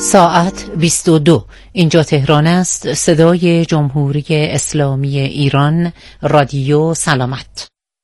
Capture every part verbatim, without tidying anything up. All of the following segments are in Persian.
ساعت بیست و دو. اینجا تهران است. صدای جمهوری اسلامی ایران، رادیو سلامت.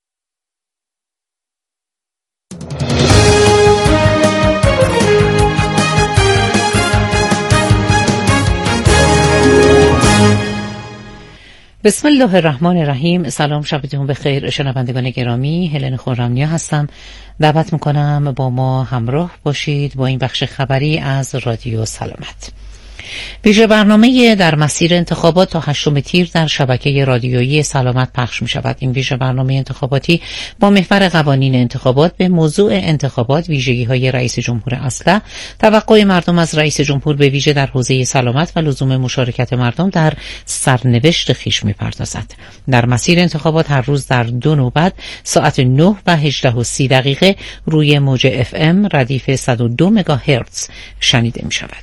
بسم الله الرحمن الرحیم. سلام، شبتون بخیر شنوندگان گرامی. هلن خرم‌نیا هستم. دعوت میکنم با ما همراه باشید با این بخش خبری از رادیو سلامت. ویژه برنامه در مسیر انتخابات تا هشتم تیر در شبکه رادیویی سلامت پخش می شود. این ویژه برنامه انتخاباتی با محور قوانین انتخابات به موضوع انتخابات، ویژگی های رئیس جمهور اصلی، توقع مردم از رئیس جمهور به ویژه در حوزه سلامت و لزوم مشارکت مردم در سرنوشت خویش می پردازد. در مسیر انتخابات هر روز در دو نوبت ساعت نه و هجده و سی دقیقه روی موج اف ام ردیف صد و دو مگاهرتز شنیده می شود.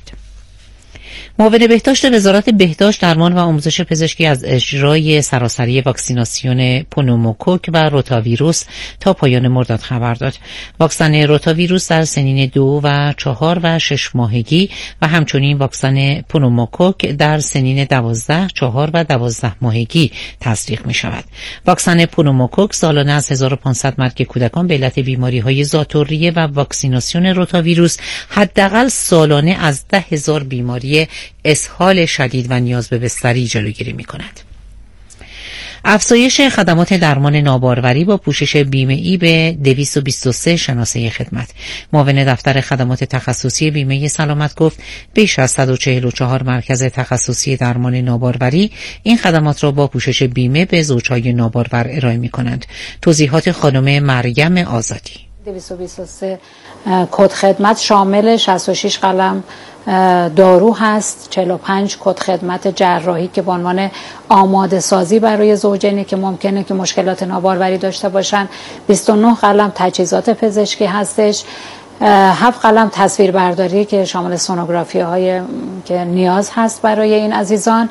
معاون بهداشت وزارت بهداشت، درمان و آموزش پزشکی از اجرای سراسری واکسیناسیون پنوموکوک و روتاویروس تا پایان مرداد خبر داد. واکسن روتاویروس در سنین دو و چهار و شش ماهگی و همچنین واکسن پنوموکوک در سنین دوازده، چهار و دوازده ماهگی تزریق می شود. واکسن پنوموکوک سالانه از هزار و پانصد مرگ کودکان به علت بیماری های ذات‌الریه و واکسیناسیون روتاویروس حداقل سالانه از ده هزار بیماری اسهال شدید و نیاز به بستری جلوگیری می کند. افزایش خدمات درمان ناباروری با پوشش بیمه ای به دویست و بیست و سه شناسه خدمت. معاون دفتر خدمات تخصصی بیمه سلامت گفت بیش از صد و چهل و چهار مرکز تخصصی درمان ناباروری این خدمات را با پوشش بیمه به زوجهای نابارور ارائه می کنند. توضیحات خانم مریم آزادی. دویست و بیست و سه کد خدمت شامل شصت و شش قلم دارو هست، چهل و پنج کد خدمت جراحی که به عنوان آماده سازی برای زوجینی که ممکنه که مشکلات ناباروری داشته باشن، بیست و نه قلم تجهیزات پزشکی هستش، هفت قلم تصویربرداری که شامل سونوگرافی های که نیاز هست برای این عزیزان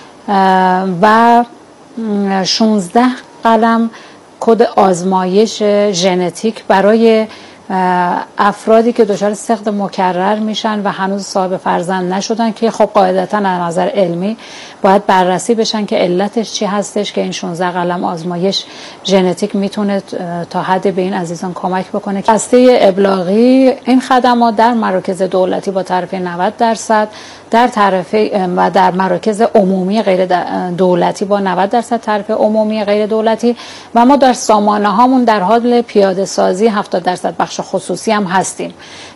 و شانزده قلم کد آزمایش ژنتیک برای افرادی که دچار سقط مکرر میشن و هنوز صاحب فرزند نشدن که خب قاعدتا از نظر علمی باید بررسی بشن که علتش چی هستش، که این شانزده قلم آزمایش ژنتیک میتونه تا حد به این عزیزان کمک بکنه. دسته ابلاغی این خدمات در مراکز دولتی با تعرفه نود درصد، در تعرفه و در مراکز عمومی غیر دولتی با نود درصد تعرفه عمومی غیر دولتی و ما در سامانه هامون در حال پیاده سازی هفتاد درصد بخش خصوصی هم هستیم.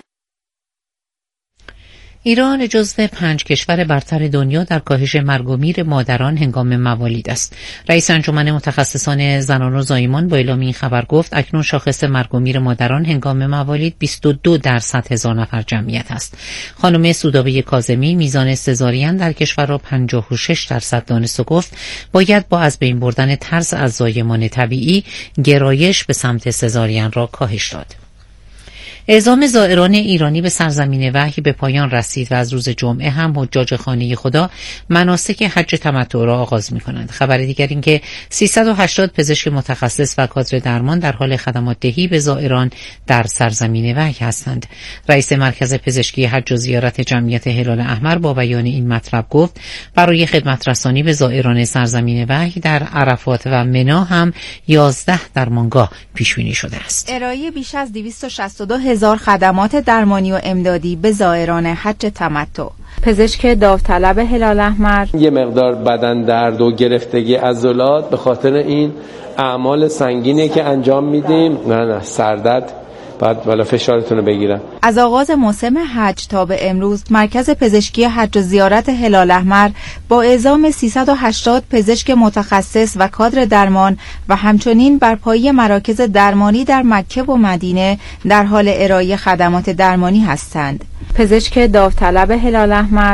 ایران جزو پنج کشور برتر دنیا در کاهش مرگ و میر مادران هنگام موالید است. رئیس انجمن متخصصان زنان و زایمان با اعلام این خبر گفت اکنون شاخص مرگ و میر مادران هنگام موالید بیست و دو در صد هزار نفر جمعیت است. خانم سودابه کاظمی میزان سزارین در کشور را پنجاه و شش درصد دانست و گفت باید با از بین بردن ترس از زایمان طبیعی گرایش به سمت سزارین را کاهش داد. اعزام زائران ایرانی به سرزمین وحی به پایان رسید و از روز جمعه هم حجاج خانه خدا مناسک حج تمتع را آغاز می کنند. خبر دیگر این که سیصد و هشتاد پزشک متخصص و کادر درمان در حال خدمات دهی به زائران در سرزمین وحی هستند. رئیس مرکز پزشکی حج و زیارت جمعیت هلال احمر با بیان این مطلب گفت برای خدمت رسانی به زائران سرزمین وحی در عرفات و منی هم یازده درمانگاه پیش بینی شده است. ارائه بیش از دویست و شصت و دو هزار خدمات درمانی و امدادی به زائران حج تمتع. پزشک داوطلب هلال احمر: یه مقدار بدن درد و گرفتگی عضلات به خاطر این اعمال سنگینی که انجام میدیم، نه نه سردرد بعد بالا فشارتون رو بگیرن. از آغاز موسم حج تا به امروز مرکز پزشکی حج و زیارت هلال احمر با اعزام سیصد و هشتاد پزشک متخصص و کادر درمان و همچنین برپایی مراکز درمانی در مکه و مدینه در حال ارائه خدمات درمانی هستند. پزشک داوطلب هلال احمر: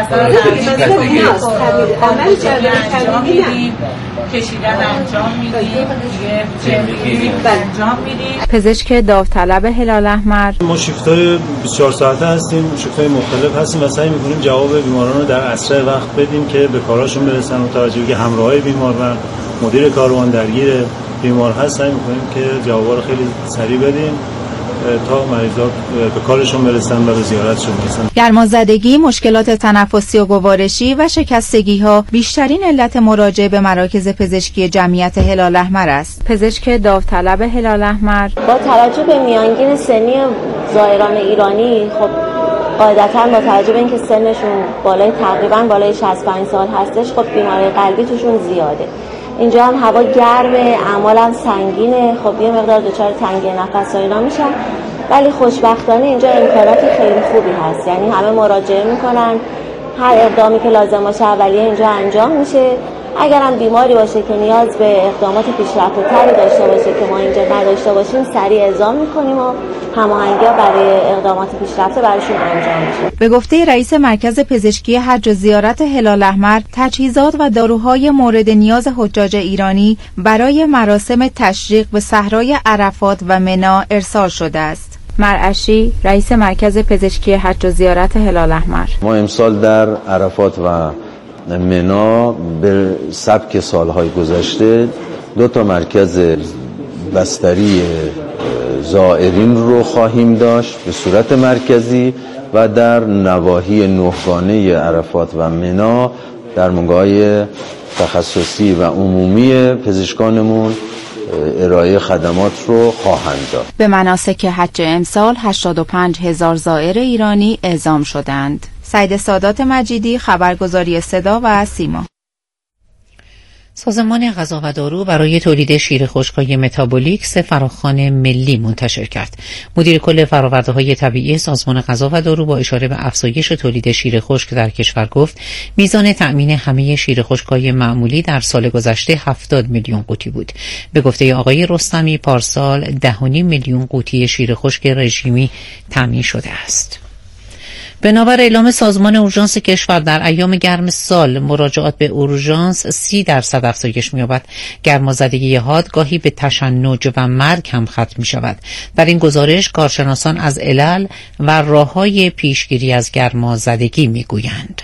کشیدن انجام میدیم، انجام میدیم. پزشک داوطلب هلال احمر: ما شیفت‌های بیست و چهار ساعته هستیم، شیفت‌های مختلف هستیم و سعی می‌کنیم جواب بیماران رو در اسرع وقت بدیم که به کاراشون برسن و توجه که همراهی بیمار و مدیر کاروان درگیر بیمار هست، سعی می‌کنیم که جوابا رو خیلی سریع بدیم تا مریضا به کارشون برسن و به زیارتشون برسن. گرمازدگی، مشکلات تنفسی و گوارشی و شکستگی ها بیشترین علت مراجعه به مراکز پزشکی جمعیت هلال احمر است. پزشک داوطلب هلال احمر با توجه به میانگین سنی زائران ایرانی، خب قاعدتاً با توجه به اینکه سنشون بالای تقریباً بالای شصت و پنج سال هستش، خب بیماری قلبی توشون زیاده. اینجا هم هوا گرمه، اعمال هم سنگینه، خب یه مقدار دچار تنگی نفس و اینا میشن، ولی خوشبختانه اینجا امکانات خیلی خوبی هست، یعنی همه مراجعه میکنن، هر اقدامی که لازم باشه اولیه اینجا انجام میشه. اگر هم بیماری باشه که نیاز به اقدامات پیشرفته تری داشته باشه که ما اینجا نداشته باشیم، سریع اعزام میکنیم و هماهنگی‌ها برای اقدامات پیشرفته براشون انجام میشه. به گفته رئیس مرکز پزشکی حج و زیارت هلال احمر، تجهیزات و داروهای مورد نیاز حجاج ایرانی برای مراسم تشریق به صحرای عرفات و منی ارسال شده است. مرعشی، رئیس مرکز پزشکی حج و زیارت هلال احمر: ما امسال در عرفات و منی به سبک سالهای گذشته دو تا مرکز بستری زائرین رو خواهیم داشت به صورت مرکزی و در نواحی نهگانه عرفات و منی در منگاه تخصصی و عمومی پزشکانمون ارائه خدمات رو خواهند داد. به مناسک حج امسال هشتاد و پنج هزار زائر ایرانی اعزام شدند. سعید سادات مجیدی، خبرگزاری صدا و سیما. سازمان غذا و دارو برای تولید شیر خشک‌های متابولیکس فراخوان ملی منتشر کرد. مدیر کل فرآورده‌های طبیعی سازمان غذا و دارو با اشاره به افزایش تولید شیر خشک در کشور گفت میزان تأمین همه شیر خشک‌های معمولی در سال گذشته هفتاد میلیون قوطی بود. به گفته آقای رستمی پارسال ده و نیم میلیون قوطی شیر خشک رژیمی تأمین شده است. بنابر اعلام سازمان اورژانس کشور در ایام گرم سال مراجعات به اورژانس سی درصد افزایش می‌یابد. گرمازدگی حاد گاهی به تشنج و مرگ هم ختم می‌شود. در این گزارش کارشناسان از علل و راه‌های پیشگیری از گرمازدگی می‌گویند.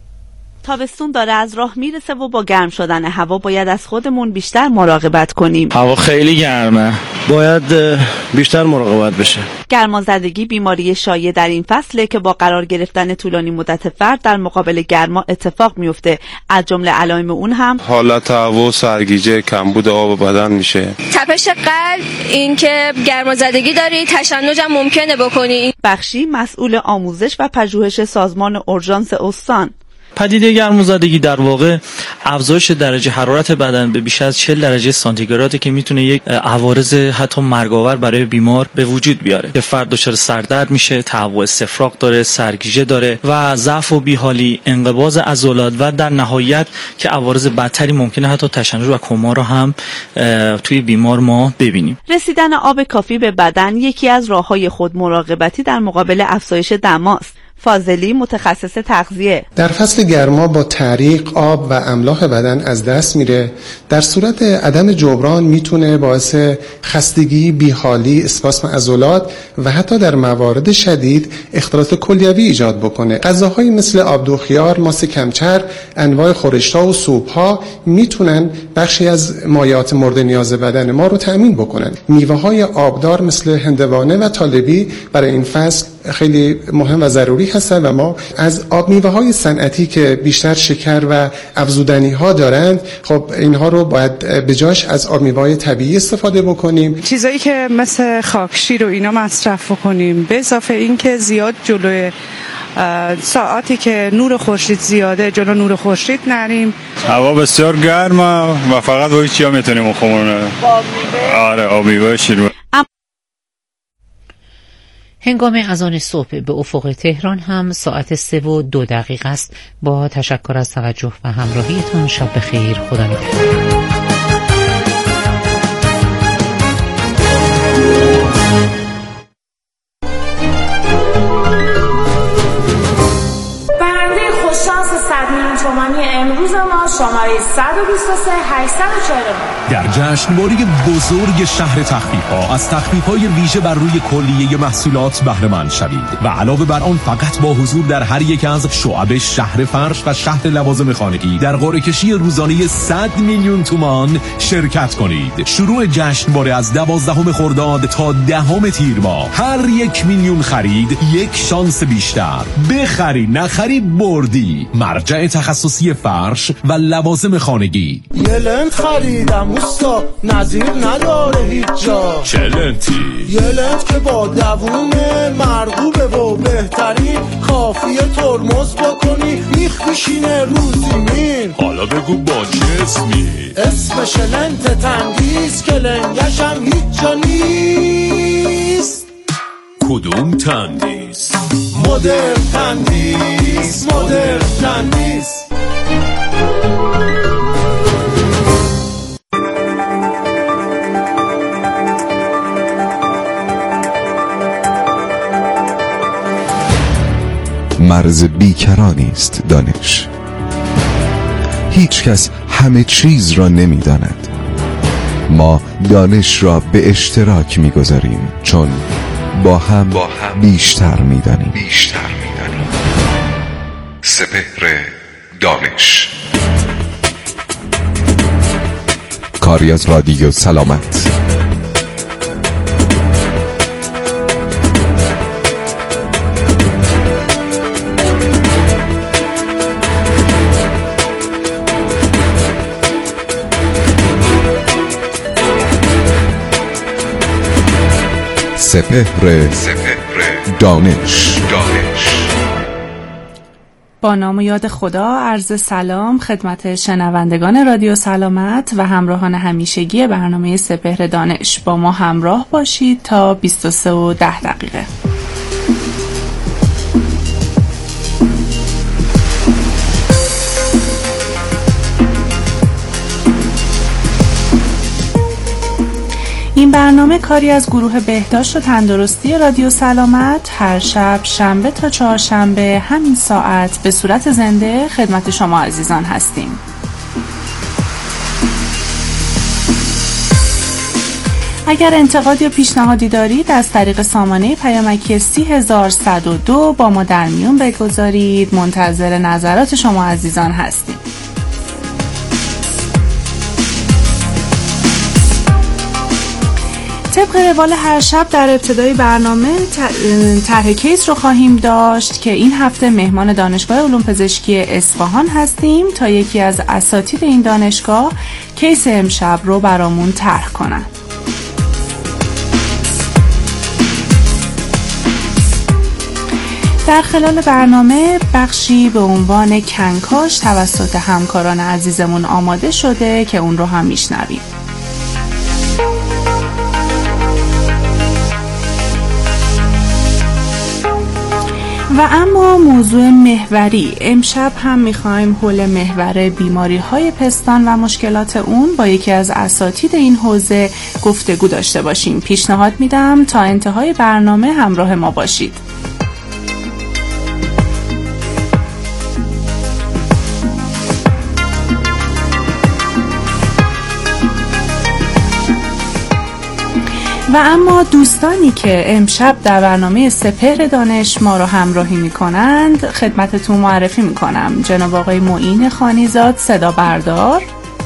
تابستون داره از راه میرسه و با گرم شدن هوا باید از خودمون بیشتر مراقبت کنیم. هوا خیلی گرمه، باید بیشتر مراقبت بشه. گرمازدگی بیماری شایع در این فصله که با قرار گرفتن طولانی مدت فرد در مقابل گرما اتفاق میفته. از جمله علائم اون هم حالت هوا، سرگیجه، کمبود آب بدن میشه، تپش قلب، این که گرمازدگی داری، تشنج هم ممکنه بکنی. بخشی مسئول آموزش و پژوهش سازمان اورژانس استان: پدیده گرمازدگی در واقع افزایش درجه حرارت بدن به بیش از چهل درجه سانتیگراده که میتونه یک عوارض حتی مرگاور برای بیمار به وجود بیاره که فرد دچار سردرد میشه، تهوع استفراغ داره، سرگیجه داره و ضعف و بیحالی، انقباض عضلات و در نهایت که عوارض بدتری ممکنه حتی تشنج و کما رو هم توی بیمار ما ببینیم. رسیدن آب کافی به بدن یکی از راههای خود مراقبتی در مقابل افزایش دماست. فاضلی، متخصص تغذیه: در فصل گرما با تعریق آب و املاح بدن از دست میره. در صورت عدم جبران میتونه باعث خستگی، بیحالی، اسپاسم عضلات و حتی در موارد شدید اختلالات کلیوی ایجاد بکنه. غذاهایی مثل آبدو، خیار، ماست کمچر، انواع خورشت‌ها و سوپ‌ها میتونن بخشی از مایعات مورد نیاز بدن ما رو تأمین بکنن. میوه‌های آبدار مثل هندوانه و طالبی برای این فصل خیلی مهم و ضروری هستند و ما از آب میوه‌های صنعتی که بیشتر شکر و افزودنی‌ها دارند، خب اینها رو باید به جاش از آب میوه‌های طبیعی استفاده بکنیم. چیزایی که مثل خاکشیر و اینا مصرف بکنیم، به اضافه این که زیاد جلوی ساعتی که نور خورشید زیاده جلو نور خورشید نریم. هوا بسیار گرمه و فقط با چیا میتونیم بخوریم؟ آره، آب میوه، شیر. هنگام اذان صبح به افق تهران هم ساعت سه و دو دقیقه است. با تشکر از توجه و همراهیتان، شب بخیر، خدا نگهدار. برنده خوششانس صد میلیون تومانی امروز ما شماره صد و بیست و سه هشتصد و چهل و نه. در جشنواره بزرگ شهر تخفیف‌ها از تخفیف‌های ویژه بر روی کلیه محصولات بهره مند شوید و علاوه بر آن فقط با حضور در هر یک از شعب شهر فرش و شهر لوازم خانگی در قرعه کشی روزانه صد میلیون تومان شرکت کنید. شروع جشنواره از دوازدهم خرداد تا دهم تیر ماه. هر یک میلیون خرید یک شانس بیشتر. بخری نخری بردی. مرجع تخصصی فرش و لوازم خانگی. یه لنت خریدم اوستا، نظیر نداره هیچ جا. چه لنتی؟ یه لنت که با دوونه مرغوبه و بهترین، کافیه ترمز بکنی میخ بشینه رو زمین. حالا بگو با چه اسمی؟ اسمش لنت تندیس که لنگش هم هیچ جا نیست. کدوم تندیس؟ مدرن تندیس، مدرن تندیس. مرز بیکرانی است دانش. هیچ کس همه چیز را نمی داند. ما دانش را به اشتراک می گذاریم چون با هم, با هم بیشتر می دانیم. بیشتر می دانیم. سپهر دانش، کاری از رادیو سلامت. سپهر دانش. دانش. با نام و یاد خدا عرض سلام خدمت شنوندگان رادیو سلامت و همراهان همیشگی برنامه سپهر دانش. با ما همراه باشید تا بیست و سه و ده دقیقه. این برنامه کاری از گروه بهداشت و تندرستی رادیو سلامت هر شب شنبه تا چهارشنبه همین ساعت به صورت زنده خدمت شما عزیزان هستیم. اگر انتقاد یا پیشنهادی دارید از طریق سامانه پیامکی سی هزار و صد و دو با ما در میون بگذارید. منتظر نظرات شما عزیزان هستیم. طبق روال هر شب در ابتدای برنامه طرح کیس رو خواهیم داشت که این هفته مهمان دانشگاه علوم پزشکی اصفهان هستیم تا یکی از اساتید این دانشگاه کیس امشب رو برامون طرح کنن. در خلال برنامه بخشی به عنوان کنکاش توسط همکاران عزیزمون آماده شده که اون رو هم میشنویم. و اما موضوع محوری امشب هم میخوایم حول محور بیماری های پستان و مشکلات اون با یکی از اساتید این حوزه گفتگو داشته باشیم. پیشنهاد میدم تا انتهای برنامه همراه ما باشید. و اما دوستانی که امشب در برنامه سپهر دانش ما را همراهی می کنند خدمتتون معرفی می کنم. جناب آقای معین خانیزاد صدا بردار،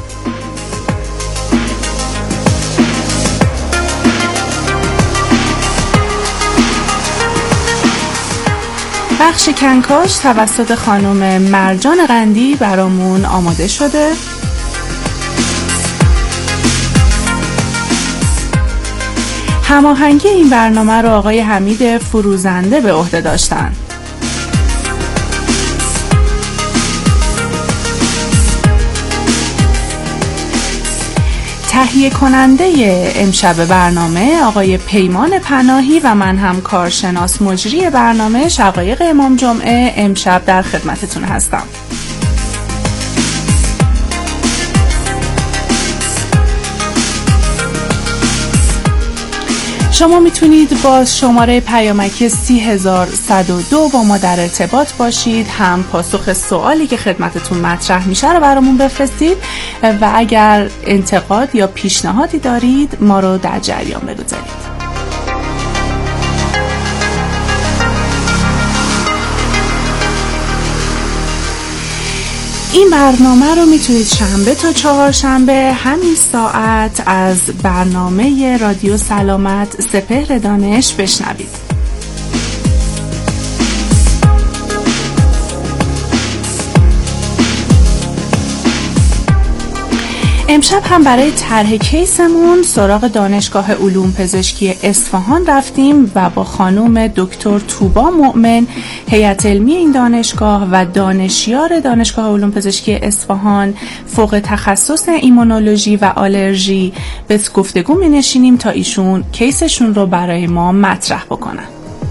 بخش کنکاش توسط خانم مرجان قندی برامون آماده شده. هماهنگی این برنامه را آقای حمید فروزنده به عهده داشتند. تهیه کننده امشب برنامه آقای پیمان پناهی و من هم کارشناس مجری برنامه شقایق امام جمعه امشب در خدمتتون هستم. شما میتونید با شماره پیامکی سی هزار صد و دو با ما در ارتباط باشید، هم پاسخ سوالی که خدمتتون مطرح میشه رو برامون بفرستید و اگر انتقاد یا پیشنهادی دارید ما رو در جریان بگذارید. این برنامه رو میتونید شنبه تا چهارشنبه همین ساعت از برنامه رادیو سلامت سپهر دانش بشنوید. امشب هم برای طرح کیسمون سراغ دانشگاه علوم پزشکی اصفهان رفتیم و با خانم دکتر توبا مؤمن، هیئت علمی این دانشگاه و دانشیار دانشگاه علوم پزشکی اصفهان فوق تخصص ایمونولوژی و آلرژی به گفتگو می نشینیم تا ایشون کیسشون رو برای ما مطرح بکنن.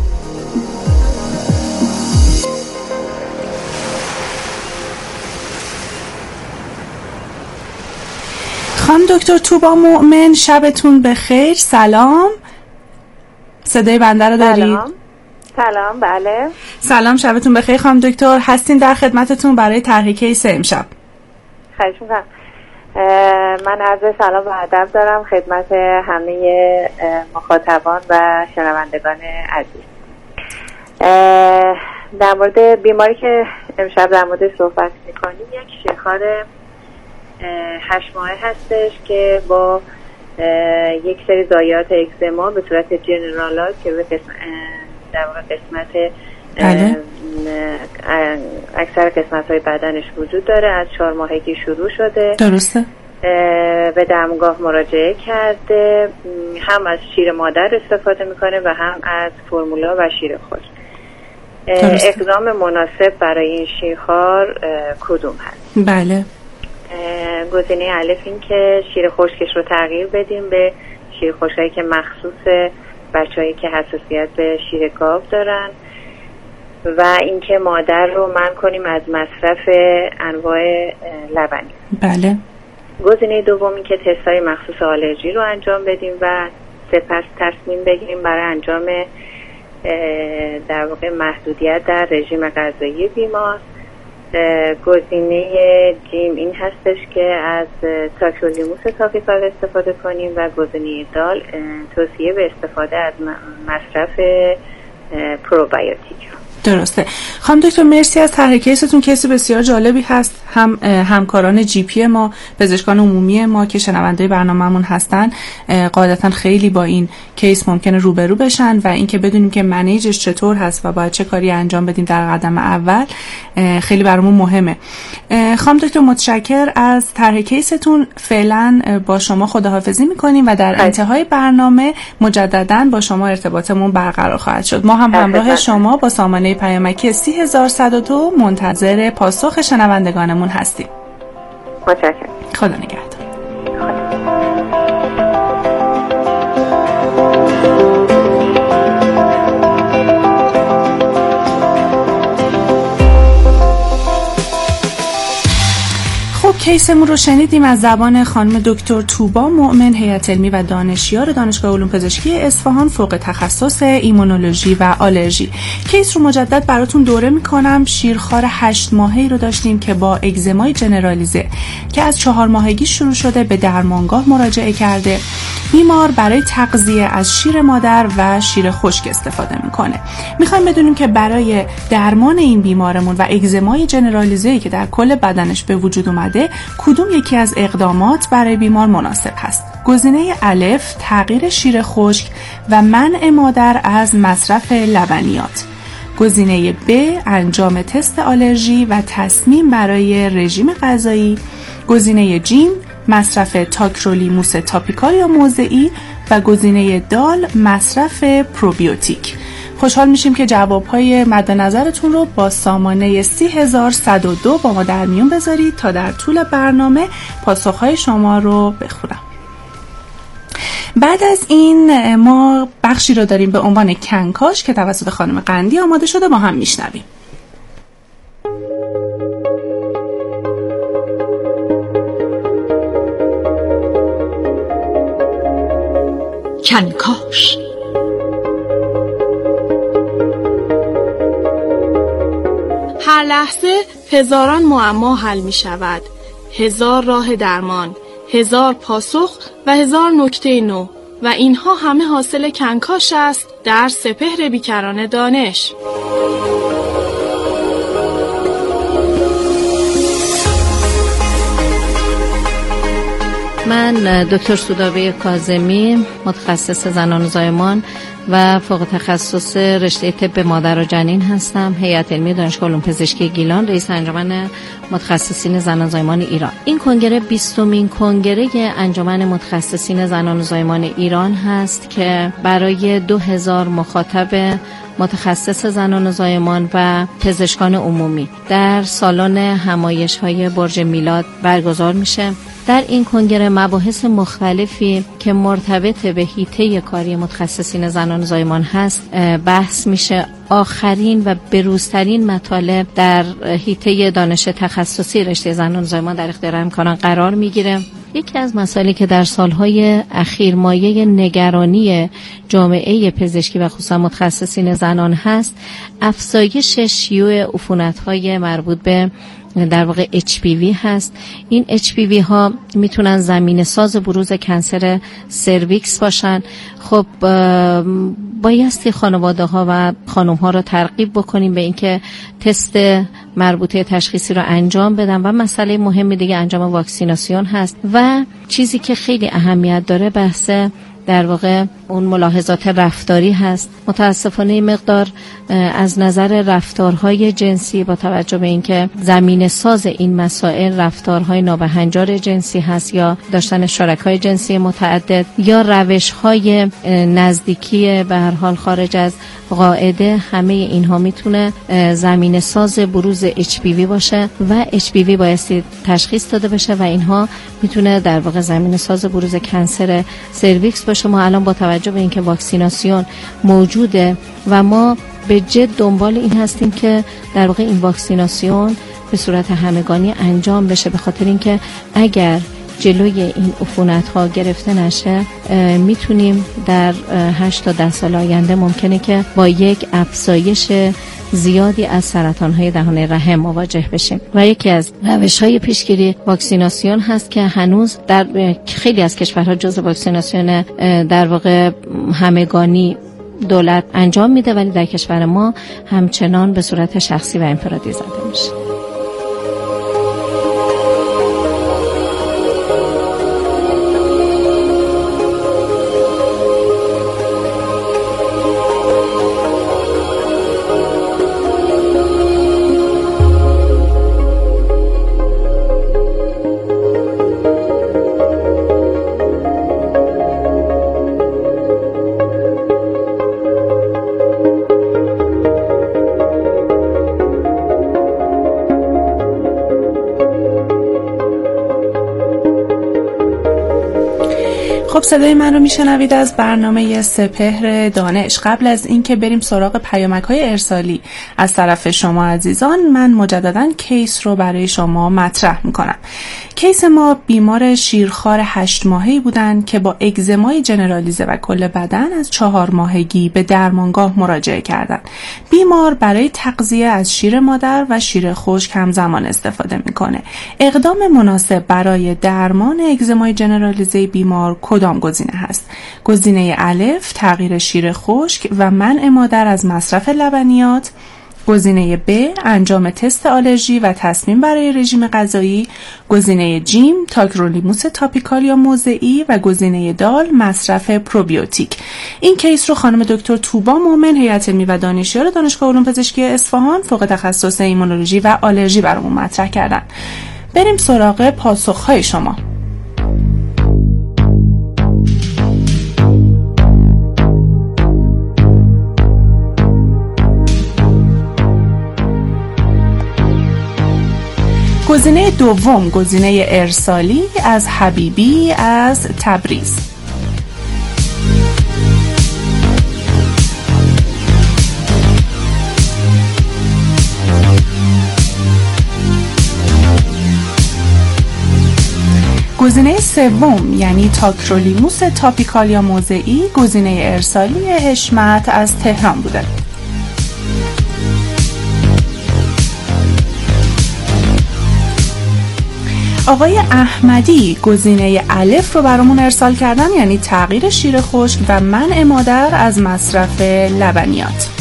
خانم دکتر توبا مؤمن، شبتون بخیر. سلام، صدای بنده رو دارید؟ سلام. سلام، بله. سلام، شبتون بخیر خانم دکتر. هستین در خدمتتون برای طرح کیس امشب. خواهش می‌کنم. من عرض سلام و ادب دارم خدمت همه مخاطبان و شنوندگان عزیز. در مورد بیماری که امشب در مورد صحبت می‌کنیم، یک شکار هشت ماهه هستش که با یک سری ضایعات اکزما به صورت جنرالات که به قسمت در واقع قسمت اکثر قسمت های بدنش وجود داره، از چهار ماهگی شروع شده. درسته. به دمگاه مراجعه کرده، هم از شیر مادر استفاده میکنه و هم از فرمولا و شیر خشک. اقدام مناسب برای این شیرخوار کدوم هست؟ بله. گزینه الف این که شیر خشکش رو تغییر بدیم به شیر خشکایی که مخصوص بچه‌هایی که حساسیت به شیر گاو دارن و اینکه مادر رو منع کنیم از مصرف انواع لبنی. بله. گزینه دوم این که تست‌های مخصوص آلرژی رو انجام بدیم و سپس تصمیم بگیریم برای انجام در واقع محدودیت در رژیم غذایی بیمار. گزینه جیم این هستش که از تاکرولیموس تاپیکال استفاده کنیم و گزینه دال توصیه به استفاده از مصرف پروبیوتیک. درسته. خانم دکتر مرسی از طرح کیستون. کیس بسیار جالبی هست. هم همکاران جی پی ما، پزشکان عمومی ما که شنونده برنامه‌مون هستن، قاعدتا خیلی با این کیس ممکنه روبرو بشن و اینکه بدونیم که منیجش چطور هست و باید چه کاری انجام بدیم در قدم اول خیلی برامون مهمه. خانم دکتر متشکر از طرح کیستون. فعلا با شما خداحافظی می‌کنیم و در انتهای برنامه مجددا با شما ارتباطمون برقرار خواهد شد. ما هم همراه شما با سامانه پیامکی سی هزار صد و دو منتظر پاسخ شنوندگانمون هستیم. متشکرم. خدا نگهدار. کیسمون رو شنیدیم از زبان خانم دکتر توبا مؤمن، هیئت علمی و دانشیار دانشگاه علوم پزشکی اصفهان فوق تخصص ایمونولوژی و آلرژی. کیس رو مجدد براتون دوره میکنم. شیرخوار هشت ماهه‌ای رو داشتیم که با اگزمای جنرالیزه که از چهار ماهگی شروع شده به درمانگاه مراجعه کرده. بیمار برای تغذیه از شیر مادر و شیر خشک استفاده میکنه. میخوایم بدونیم که برای درمان این بیمارمون و اگزمای جنرالیزه‌ای که در کل بدنش به وجود اومده کدوم یکی از اقدامات برای بیمار مناسب هست. گزینه الف تغییر شیر خشک و منع مادر از مصرف لبنیات. گزینه ب انجام تست آلرژی و تصمیم برای رژیم غذایی. گزینه جیم مصرف تاکرولیموس تاپیکال یا موضعی و گزینه دال مصرف پروبیوتیک. خوشحال میشیم که جوابهای مد نظرتون رو با سامانه سی هزار صد و دو با ما در میون بذارید تا در طول برنامه پاسخهای شما رو بخونم. بعد از این ما بخشی رو داریم به عنوان کنکاش که توسط خانم قندی آماده شده، با هم میشنویم. کنکاش لحظه هزاران معما حل می شود، هزار راه درمان، هزار پاسخ و هزار نکته نو، و اینها همه حاصل کنکاش است در سپهر بیکران دانش. من دکتر سودابه کاظمی، متخصص زنان و زایمان و فوق تخصص رشته طب مادر و جنین هستم. هیئت علمی دانشگاه علوم پزشکی گیلان، رئیس انجمن متخصصین زنان و زایمان ایران. این کنگره بیستمین کنگره انجمن متخصصین زنان و زایمان ایران هست که برای دو هزار مخاطب متخصص زنان و زایمان و پزشکان عمومی در سالن همایش‌های برج میلاد برگزار میشه. در این کنگره مباحث مختلفی که مرتبط به حیطه کاری متخصصین زنان و زایمان هست بحث میشه. آخرین و بروزترین مطالب در حیطه دانش تخصصی رشته زنان و زایمان در اختیار همکاران قرار میگیره. یکی از مسائلی که در سالهای اخیر مایه نگرانی جامعه پزشکی و خصوصا متخصصین زنان هست، افزایش شیوع عفونت‌های مربوط به در واقع اچ پی وی هست. این اچ پی وی ها میتونن زمینه ساز بروز کنسر سرویکس باشن. خب بایستی خانواده ها و خانم ها رو ترغیب بکنیم به اینکه تست مربوطه تشخیصی رو انجام بدن و مسئله مهمی دیگه انجام واکسیناسیون هست. و چیزی که خیلی اهمیت داره بحث در واقع اون ملاحظات رفتاری هست. متاسفانه مقدار از نظر رفتارهای جنسی با توجه به اینکه زمینه ساز این مسائل رفتارهای نابهنجار جنسی هست یا داشتن شرکای جنسی متعدد یا روش‌های نزدیکی به هر حال خارج از قاعده، همه اینها میتونه زمینه ساز بروز اچ پی وی باشه و اچ پی وی بایستی تشخیص داده بشه و اینها میتونه در واقع زمینه ساز بروز کنسر سرویکس باشه. ما الان با توجه به اینکه واکسیناسیون موجوده و ما به جد دنبال این هستیم که در واقع این واکسیناسیون به صورت همگانی انجام بشه، به خاطر اینکه اگر جلوی این عفونت‌ها گرفته نشه میتونیم در هشت تا ده سال آینده ممکنه که با یک افزایش زیادی از سرطان‌های دهان رحم مواجه بشیم. و یکی از روش‌های پیشگیری واکسیناسیون هست که هنوز در خیلی از کشورها جزو واکسیناسیون در واقع همگانی دولت انجام میده، ولی در کشور ما همچنان به صورت شخصی و انفرادی زده میشه. خب صدای من رو میشنوید از برنامه سپهر دانش. قبل از اینکه بریم سراغ پیامک‌های ارسالی از طرف شما عزیزان، من مجدداً کیس رو برای شما مطرح میکنم. کیس ما بیمار شیرخوار هشت ماهه‌ای بودن که با اگزمای جنرالیزه و کل بدن از چهار ماهگی به درمانگاه مراجعه کردند. بیمار برای تغذیه از شیر مادر و شیر خشک همزمان استفاده میکنه. اقدام مناسب برای درمان اگزمای جنرالیزه بیمار کدام گزینه هست؟ گزینه الف تغییر شیر خشک و منع مادر از مصرف لبنیات. گزینه ب انجام تست آلرژی و تصمیم برای رژیم غذایی. گزینه جیم تاکرولیموس تاپیکال یا موضعی و گزینه دال مصرف پروبیوتیک. این کیس رو خانم دکتر توبا مومن، هیئت علمی و دانشیار دانشگاه علوم پزشکی اصفهان، فوق تخصص ایمونولوژی و آلرژی برامون مطرح کردن. بریم سراغ پاسخ‌های شما. گزینه دوم، گزینه ارسالی از حبیبی از تبریز. گزینه سوم یعنی تاکرولیموس تاپیکال یا موضعی، گزینه ارسالی حشمت از تهران بوده. آقای احمدی گزینه الف رو برامون ارسال کردن، یعنی تغییر شیر خشک و منع مادر از مصرف لبنیات.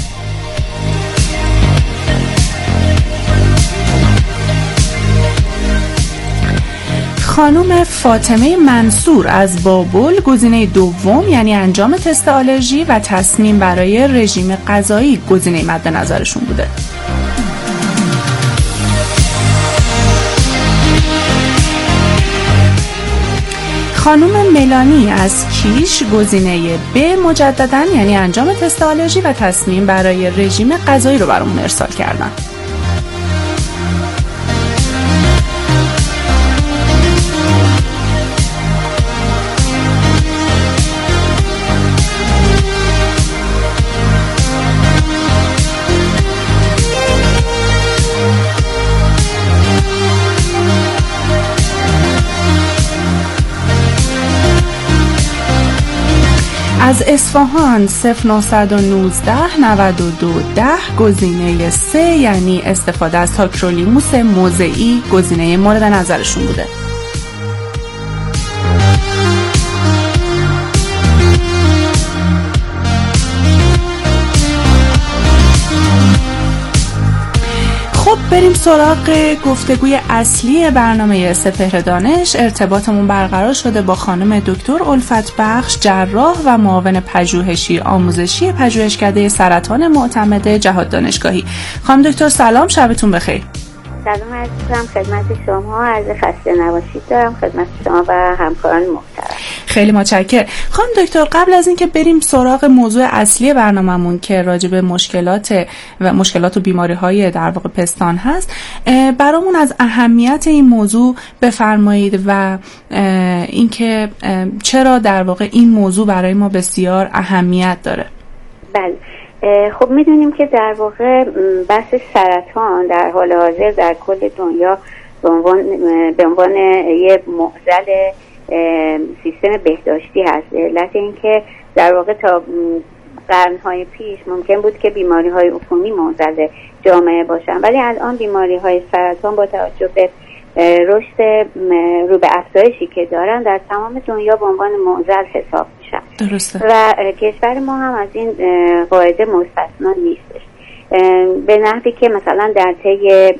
خانم فاطمه منصور از بابل گزینه دوم، یعنی انجام تست آلرژی و تصمیم برای رژیم غذایی گزینه مد نظرشون بوده. خانم ملانی از کیش گزینه ب مجدداً، یعنی انجام تست آلرژی و تصمیم برای رژیم غذایی رو برامون ارسال کردن. از اصفهان صفر نه یک نه نود و دو ده گزینه سه، یعنی استفاده از تاکرولیموس موضعی گزینه مورد نظرشون بوده. خب بریم سراغ گفتگوی اصلی برنامه سپهر دانش. ارتباطمون برقرار شده با خانم دکتر الفت بخش، جراح و معاون پژوهشی آموزشی پژوهشکده سرطان معتمد جهاد دانشگاهی. خانم دکتر سلام، شبتون بخیر. سلام عرض می‌کنم خدمت شما، عرض خسته نباشید دارم خدمت شما و همکاران محترم. خیلی متشکرم. خانم دکتر قبل از اینکه بریم سراغ موضوع اصلی برنامه‌مون که راجع به مشکلات و مشکلات و بیماری‌های در واقع پستان هست، برامون از اهمیت این موضوع بفرمایید و اینکه چرا در واقع این موضوع برای ما بسیار اهمیت داره. بله، خب میدونیم که در واقع بحث سرطان در حال حاضر در کل دنیا به عنوان به عنوان یه معضل سیستم بهداشتی هست. علت این که در واقع تا قرنهای پیش ممکن بود که بیماری های عفونی معضل جامعه باشن، ولی الان بیماری های سرطان با توجه به رشد رو به افزایشی که دارن در تمام دنیا به عنوان معضل حساب میشن. درسته. و کشور ما هم از این قاعده مستثنا نیستش، به نحوی که مثلا در طی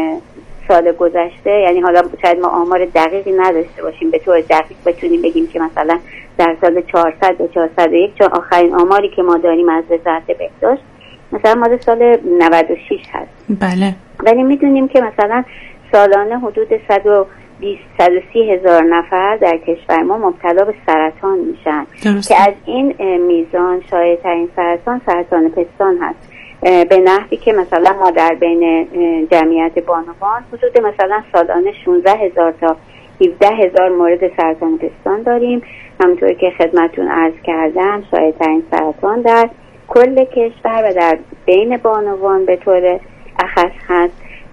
سال گذشته، یعنی حالا شاید ما آمار دقیقی نداشته باشیم به طور دقیق بتونیم بگیم که مثلا در سال چهارصد یا چهارصد و یک، چون آخرین آماری که ما داریم از وزارت بهداشت مثلا مال سال نود و شش هست. بله. ولی میدونیم که مثلا سالانه حدود صد و بیست تا صد و سی هزار نفر در کشور ما مبتلا به سرطان میشن. درسته. که از این میزان شایع‌ترین سرطان سرطان پستان هست، به نحوی که مثلا ما در بین جمعیت بانوان حدود مثلا سالانه شانزده هزار تا هفده هزار مورد سرطان پستان داریم. همونطور که خدمتون عرض کردم شایع‌ترین سرطان در کل کشور و در بین بانوان به طور اخص هست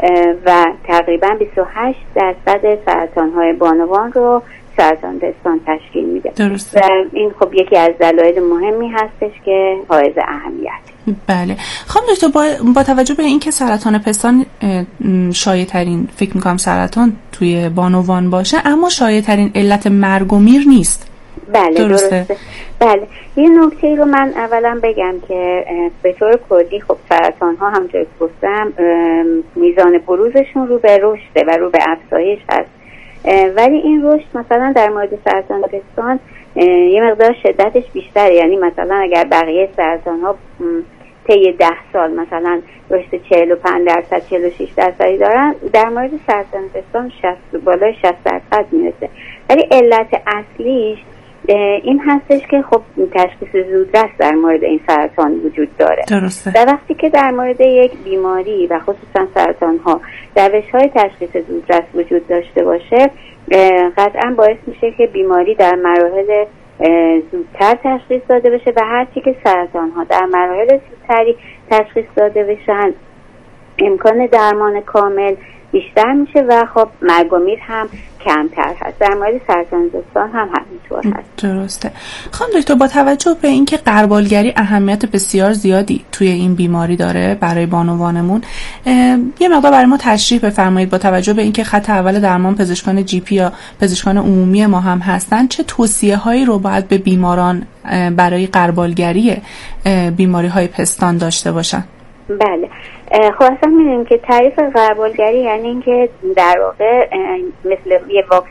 و تقریبا بیست و هشت درصد سرطان‌های بانوان رو سرطان پستان تشکیل میده. درسته. و این خب یکی از دلایل مهمی هستش که حائز اهمیت. بله. خانم دکتر با, با توجه به اینکه سرطان پستان شایع ترین فکر میکنم سرطان توی بانوان باشه، اما شایع ترین علت مرگ و میر نیست. بله درسته. درسته. بله، یه نکته رو من اولا بگم که به طور کلی خب سرطان ها همونطور که گفتم میزان بروزشون رو به رشد و رو به افزایش هست، ولی این رشد مثلا در مورد سرطان پستان یه مقدار شدتش بیشتره. یعنی مثلا اگر بقیه سرطان ها طی ده سال مثلا رشد چهل و پنج درصد چهل و شش درصدی دارن، در مورد سرطان پستان شصت بالای شصت درصد میرسه. ولی علت اصلیش این هستش که خب تشخیص زودرس در مورد این سرطان وجود داره. درسته. در وقتی که در مورد یک بیماری و خصوصا سرطان ها روش های تشخیص زودرس وجود داشته باشه، قطعا باعث میشه که بیماری در مراحل زودتر تشخیص داده بشه و هرچی که سرطان ها در مراحل زودتری تشخیص داده بشن، امکان درمان کامل بیشتر میشه و خب مرگ و میر هم کمتر هست. در مورد سرطان زستان هم همینطور هست. درسته. خانم دکتر، با توجه به اینکه غربالگری اهمیت بسیار زیادی توی این بیماری داره برای بانوانمون، یه مقدار برای ما تشریح بفرمایید با توجه به اینکه خط اول درمان پزشکان جی پی یا پزشکان عمومی ما هم هستن، چه توصیه هایی رو باید به بیماران برای غربالگری بیماری های پستان داشته باشن؟ بله، خب اصلا میدونیم که تعریف غربالگری یعنی اینکه در واقع مثل یه واکسن